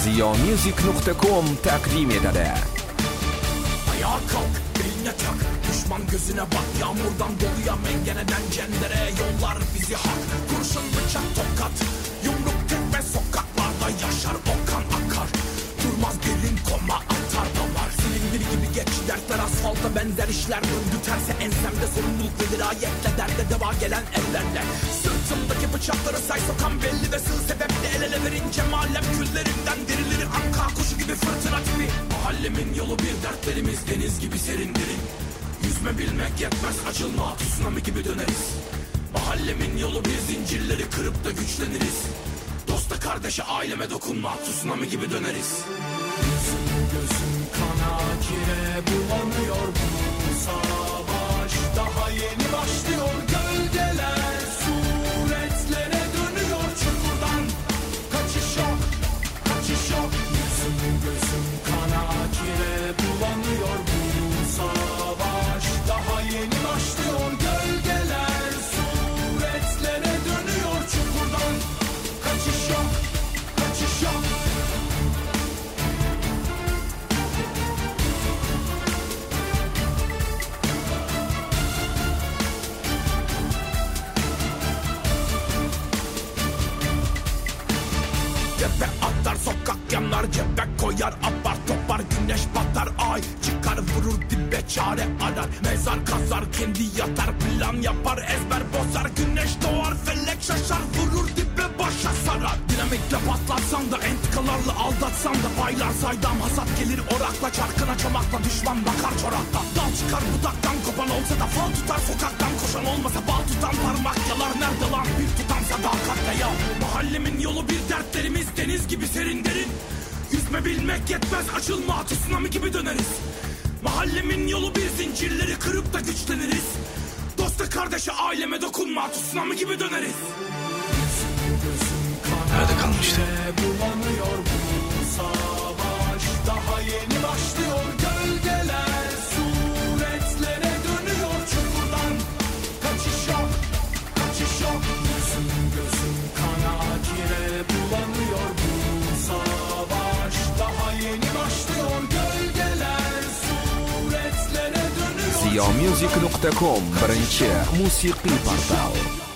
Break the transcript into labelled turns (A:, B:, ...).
A: ziyamusic.com takdim etadi.
B: Ayağa kalk, beline tak, düşman gözüne bak. Yağmurdan doluya mengeneden cendere yollar bizi hak. Kurşun bıçak tokat, yumruk tekme sokaklarda yaşar o kan akar. Durmaz derin koma atar da var. Silindir gibi geç dertler asfalta benzer işler. Döndü terse ensemde sorumluluk ve dirayetle derde deva gelen ellerle. Sırtımdaki bıçakları say sokan belli ve sığ sebeple el ele verince mahallem küllerinden dirilir. Anka kuşu gibi fırtına tipi. Mahallemin yolu bir dertlerimiz deniz gibi serin derin. Yüzme bilmek yetmez açılma tsunami gibi döneriz. Mahallemin yolu bir zincirleri kırıp da güçleniriz. Dosta kardeşe aileme dokunma tsunami gibi döneriz. Yüzüm gözüm kana kire bulanıyor bu savaş. Daha yeni başlıyor gölgeler suretlere dönüyor çukurdan. Kaçış yok, kaçış yok. Yüzüm gözüm kana kire bulanıyor bu savaş. Daha yeni başlıyor gölgeler suretlere dönüyor çukurdan. Kaçış yok, kaçış yok. Tepe atlar sokak yanar cephe koyar apar topar güneş batar ay çıkar vurur dibe çare arar mezar kazar kendi yatar plan yapar ezber bozar güneş doğar felek şaşar vurur dibe başa sarar dinamitle patlatsan da entikalarla aldatsan da paylar saydam hasat gelir orakla çarkına çomakla düşman bakar çorakla dal çıkar budaktan kopan olsa da fal tutar sokaktan koşan olmasa bal tutan parmak yalar nerede lan bir tutam sadakatle ya mahallemin yolu bir dertlerimiz deniz gibi serin derin. Yüzme bilmek yetmez açılma tsunami gibi döneriz. Mahallemin yolu bir zincirleri kırıp da güçleniriz. Dosta kardeşe aileme dokunma tsunami gibi döneriz.
A: Nerede kalmıştı?
B: Bulanıyor bu savaş. Daha yeni başlıyor gölgeler suretlere dönüyor çukurdan. Kaçış yok, kaçış yok. Yüzüm gözüm kana kire bulanıyor bu savaş. Daha yeni başlıyor gölgeler suretlere dönüyor.
A: ziyamusic.com birinchi musiqiy portal.